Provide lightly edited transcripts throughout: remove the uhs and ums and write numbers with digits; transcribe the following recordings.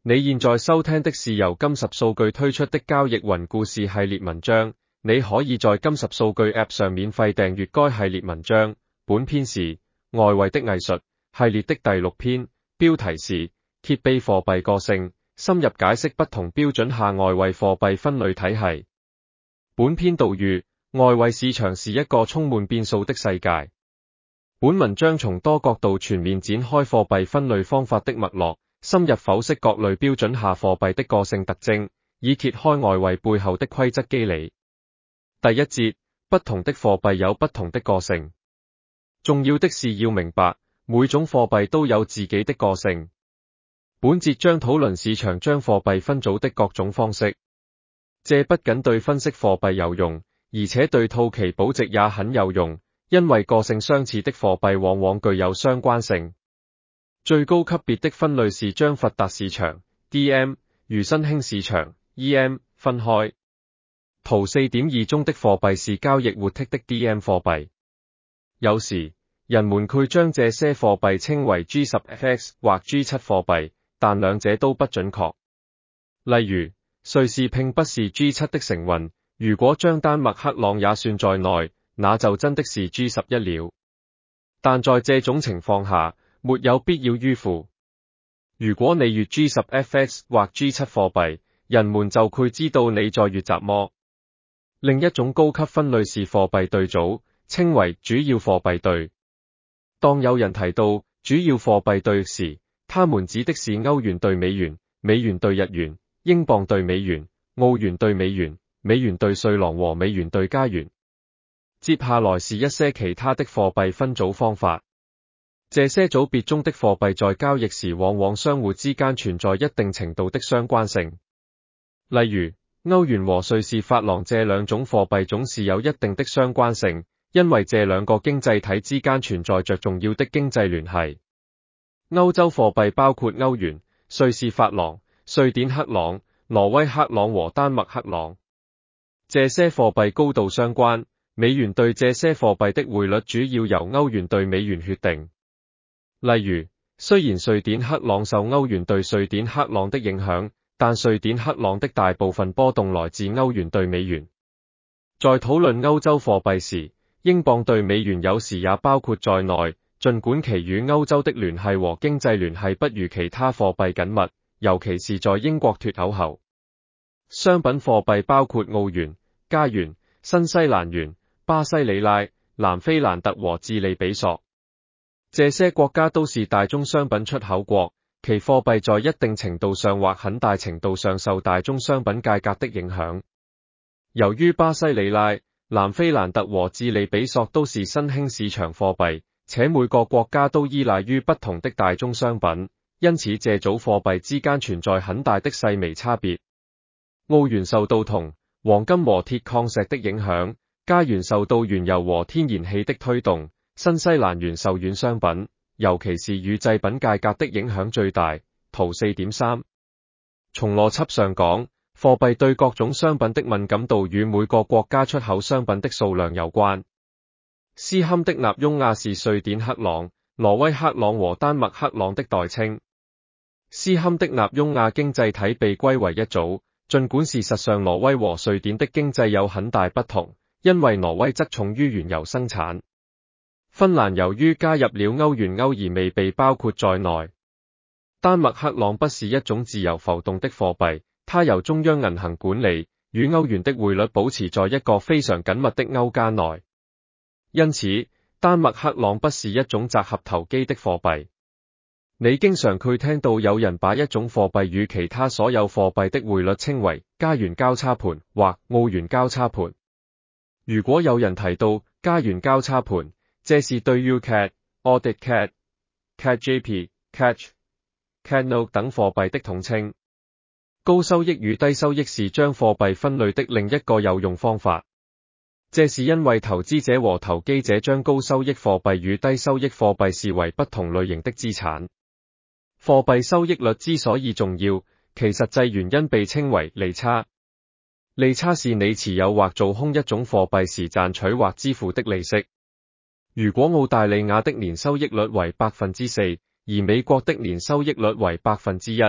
你現在收聽的是由金十數據推出的交易雲故事系列文章，你可以在金十數據 App 上免費訂閱該系列文章。本篇是外圍的藝術系列的第6篇，標題是揭秘貨幣個性，深入解釋不同標準下外圍貨幣分類體系。本篇導語：外圍市場是一個充滿變數的世界。本文章從多角度全面展開貨幣分類方法的脈絡，深入剖析各類標準下貨幣的個性特徵，以揭開外圍背後的規則機理。第一節，不同的貨幣有不同的個性。重要的是要明白，每種貨幣都有自己的個性。本節將討論市場將貨幣分組的各種方式，這不僅對分析貨幣有用，而且對套期保值也很有用，因為個性相似的貨幣往往具有相關性。最高級別的分類是將發達市場 DM 與新興市場 EM 分開。圖 4.2 中的貨幣是交易活剔的 DM 貨幣。有時，人們會將這些貨幣稱為 G10FX 或 G7 貨幣，但兩者都不準確。例如，瑞士並不是 G7 的成員，如果將丹麥克朗也算在內，那就真的是 G11 了。但在這種情況下，沒有必要迂腐。如果你越 G10FX 或 G7 貨幣，人們就會知道你在越雜麼。另一種高級分類是貨幣對組，稱為主要貨幣對。當有人提到主要貨幣對時，他們指的是歐元對美元、美元對日元、英鎊對美元、澳元對美元、美元對瑞郎和美元對加元。接下來是一些其他的貨幣分組方法。這些組別中的貨幣在交易時往往相互之間存在一定程度的相關性。例如，歐元和瑞士法郎這兩種貨幣總是有一定的相關性，因為這兩個經濟體之間存在着重要的經濟聯繫。歐洲貨幣包括歐元、瑞士法郎、瑞典克朗、挪威克朗和丹麥克朗。這些貨幣高度相關，美元對這些貨幣的匯率主要由歐元對美元決定。例如，雖然瑞典克朗受歐元對瑞典克朗的影響，但瑞典克朗的大部分波動來自歐元對美元。在討論歐洲貨幣時，英鎊對美元有時也包括在內，儘管其與歐洲的聯繫和經濟聯繫不如其他貨幣緊密，尤其是在英國脫歐後。商品貨幣包括澳元、加元、新西蘭元、巴西里拉、南非蘭特和智利比索。這些國家都是大宗商品出口國，其貨幣在一定程度上或很大程度上受大宗商品價格的影響。由於巴西里拉、南非蘭特和智利比索都是新興市場貨幣，且每個國家都依賴於不同的大宗商品，因此這組貨幣之間存在很大的細微差別。澳元受到銅、黃金和鐵礦石的影響，加元受到原油和天然氣的推動，新西蘭元受軟商品，尤其是乳製品價格的影響最大。圖 4.3。從邏輯上講，貨幣對各種商品的敏感度與每個國家出口商品的數量有關。斯堪的納翁亞是瑞典克朗、挪威克朗和丹麥克朗的代稱。斯堪的納翁亞經濟體被歸為一組，儘管事實上挪威和瑞典的經濟有很大不同，因為挪威側重於原油生產。芬蘭由於加入了歐元歐而未被包括在內。丹麥克朗不是一種自由浮動的貨幣，它由中央銀行管理，與歐元的匯率保持在一個非常緊密的歐間內。因此，丹麥克朗不是一種集合投機的貨幣。你經常會聽到有人把一種貨幣與其他所有貨幣的匯率稱為加元交叉盤或澳元交叉盤。如果有人提到加元交叉盤，這是對 UCAD、AUDCAD、CAD-JP、CAD、CAD-NOTE 等貨幣的統稱。高收益與低收益是將貨幣分類的另一個有用方法。這是因為投資者和投機者將高收益貨幣與低收益貨幣視為不同類型的資產。貨幣收益率之所以重要，其實際原因被稱為利差。利差是你持有或做空一種貨幣時賺取或支付的利息。如果澳大利亞的年收益率為 4%， 而美國的年收益率為 1%，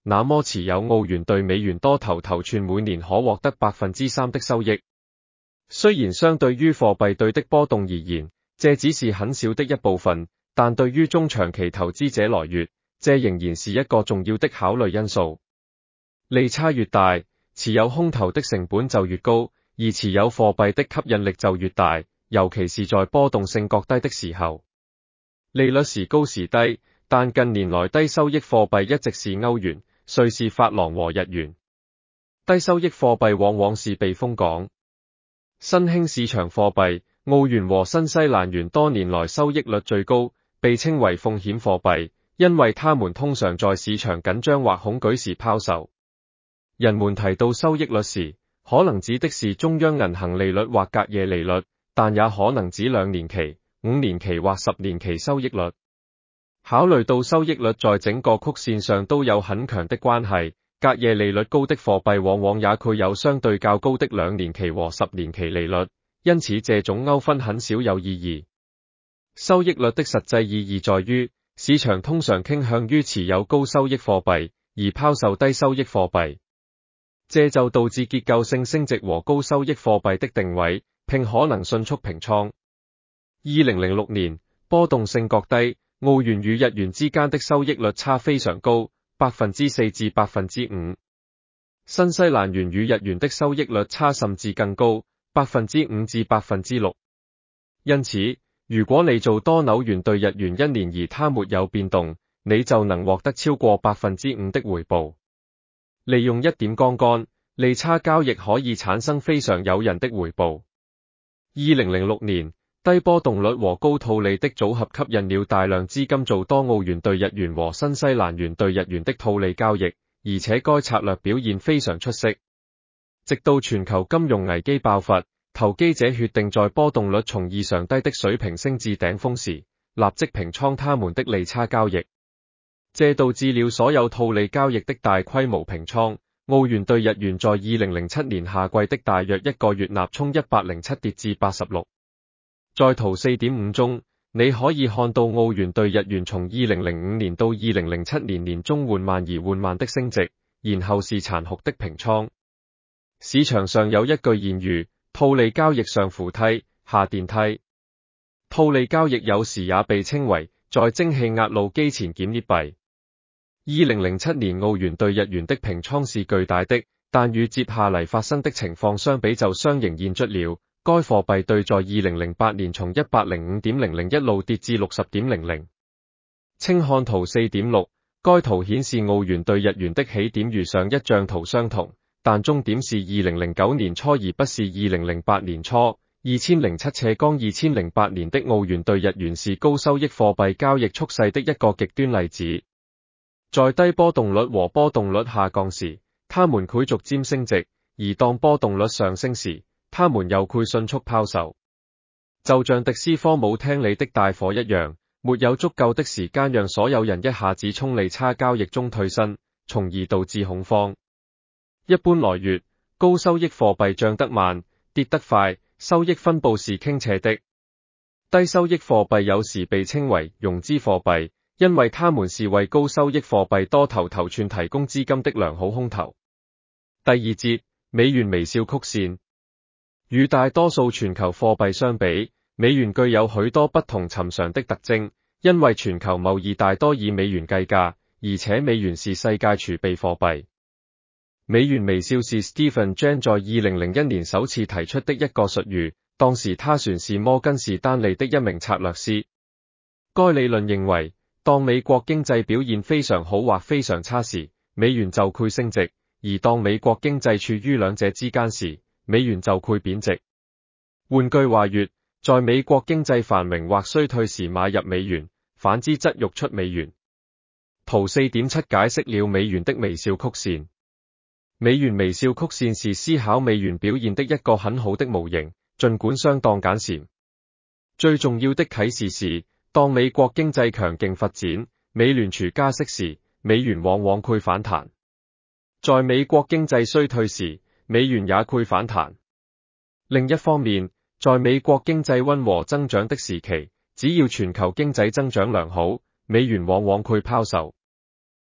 那麼持有澳元兌美元多頭寸每年可獲得 3% 的收益。雖然相對於貨幣對的波動而言，這只是很小的一部分，但對於中長期投資者來說，這仍然是一個重要的考慮因素。利差越大，持有空頭的成本就越高，而持有貨幣的吸引力就越大，尤其是在波動性較低的時候。利率時高時低，但近年來低收益貨幣一直是歐元、瑞士法郎和日元。低收益貨幣往往是避風港。新興市場貨幣，澳元和新西蘭元多年來收益率最高，被稱為風險貨幣，因為它們通常在市場緊張或恐懼時拋售。人們提到收益率時，可能指的是中央銀行利率或隔夜利率，但也可能指2年期、5年期或10年期收益率。考慮到收益率在整個曲線上都有很強的關係，隔夜利率高的貨幣往往也具有相對較高的2年期和10年期利率，因此這種勾分很少有意義。收益率的實際意義在於，市場通常傾向於持有高收益貨幣，而拋售低收益貨幣。這就導致結構性升值和高收益貨幣的定位，並可能迅速平倉。2006年，波動性較低，澳元與日元之間的收益率差非常高，4%至5%。新西蘭元與日元的收益率差甚至更高，5%至6%。因此，如果你做多紐元兌日元1年而它沒有變動，你就能獲得超過 5% 的回報。利用一點槓桿，利差交易可以產生非常誘人的回報。2006年，低波動率和高套利的組合吸引了大量資金做多澳元兌日元和新西蘭元兌日元的套利交易，而且該策略表現非常出色。直到全球金融危機爆發，投機者決定在波動率從異常低的水平升至頂峰時，立即平倉他們的利差交易。這導致了所有套利交易的大規模平倉。澳元兌日元在2007年夏季的大約一個月納沖107跌至86。在圖 4.5 中，你可以看到澳元兌日元從2005年到2007年年中緩慢而緩慢的升值，然後是殘酷的平倉。市場上有一句諺語，套利交易上扶梯，下電梯。套利交易有時也被稱為在蒸汽壓路機前撿劣幣。2007年澳元兌日元的平倉是巨大的，但與接下來發生的情況相比就相形見絀了。該貨幣對在2008年從 105.00 一路跌至 60.00。請看圖 4.6， 該圖顯示澳元兌日元的起點與上一張圖相同，但終點是2009年初而不是2008年初。2007-2008年的澳元兌日元是高收益貨幣交易趨勢的一個極端例子。在低波動率和波動率下降時，它們會逐漸升值，而當波動率上升時，它們又會迅速拋售。就像迪斯科姆廳裏的大火一樣，沒有足夠的時間讓所有人一下子從利差交易中退身，從而導致恐慌。一般來說，高收益貨幣漲得慢，跌得快，收益分佈是傾斜的。低收益貨幣有時被稱為融資貨幣，因為它們是為高收益貨幣多頭寸提供資金的良好空頭。第二節，美元微笑曲線。與大多數全球貨幣相比，美元具有許多不同尋常的特徵，因為全球貿易大多以美元計價，而且美元是世界儲備貨幣。美元微笑是 Stephen Chen 在2001年首次提出的一個術語，當時他算是摩根士丹利的一名策略師。該理論認為，當美國經濟表現非常好或非常差時，美元就會升值，而當美國經濟處於兩者之間時，美元就會貶值。換句話說，在美國經濟繁榮或衰退時買入美元，反之則溢出美元。圖 4.7 解釋了美元的微笑曲線。美元微笑曲線是思考美元表現的一個很好的模型，儘管相當簡單。最重要的啟示是，當美國經濟強勁發展，美聯儲加息時，美元往往會反彈。在美國經濟衰退時，美元也會反彈。另一方面，在美國經濟溫和增長的時期，只要全球經濟增長良好，美元往往會拋售。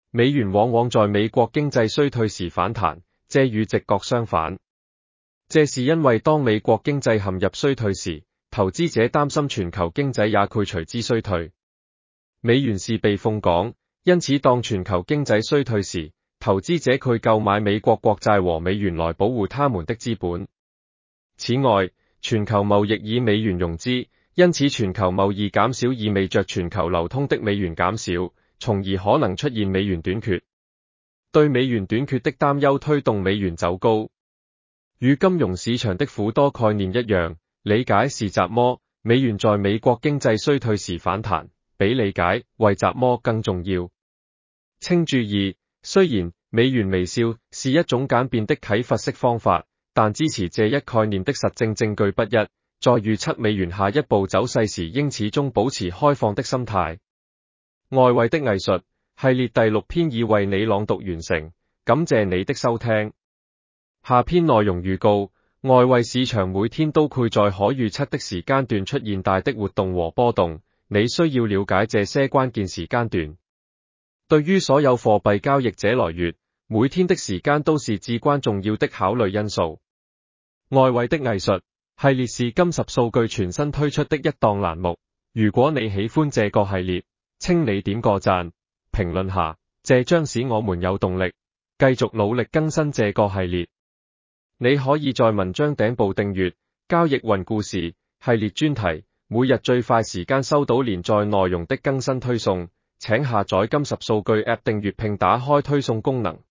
美元往往在美國經濟衰退時反彈，這與直覺相反。這是因為當美國經濟陷入衰退時，投資者擔心全球經濟也會隨之衰退。美元是避風港，因此當全球經濟衰退時，投資者會購買美國國債和美元來保護他們的資本。此外，全球貿易以美元融資，因此全球貿易減少意味着全球流通的美元減少，從而可能出現美元短缺。對美元短缺的擔憂推動美元走高。與金融市場的輔多概念一樣，理解是習麼，美元在美國經濟衰退時反彈，比理解為習麼更重要。請注意，雖然美元微笑是一種簡便的啟發式方法，但支持這一概念的實證證據不一，在預測美元下一步走勢時應始終保持開放的心態。外圍的藝術系列第6篇已為你朗讀完成，感謝你的收聽。下篇內容預告：外圍市場每天都會在可預測的時間段出現大的活動和波動，你需要了解這些關鍵時間段。對於所有貨幣交易者來說，每天的時間都是至關重要的考慮因素。外圍的藝術系列是金十數據全新推出的一檔欄目，如果你喜歡這個系列，請你點個讚，評論下，這將使我們有動力繼續努力更新這個系列。你可以在文章頂部訂閱交易雲故事系列專題，每日最快時間收到連載內容的更新推送。請下載金十數據 App 訂閱並打開推送功能。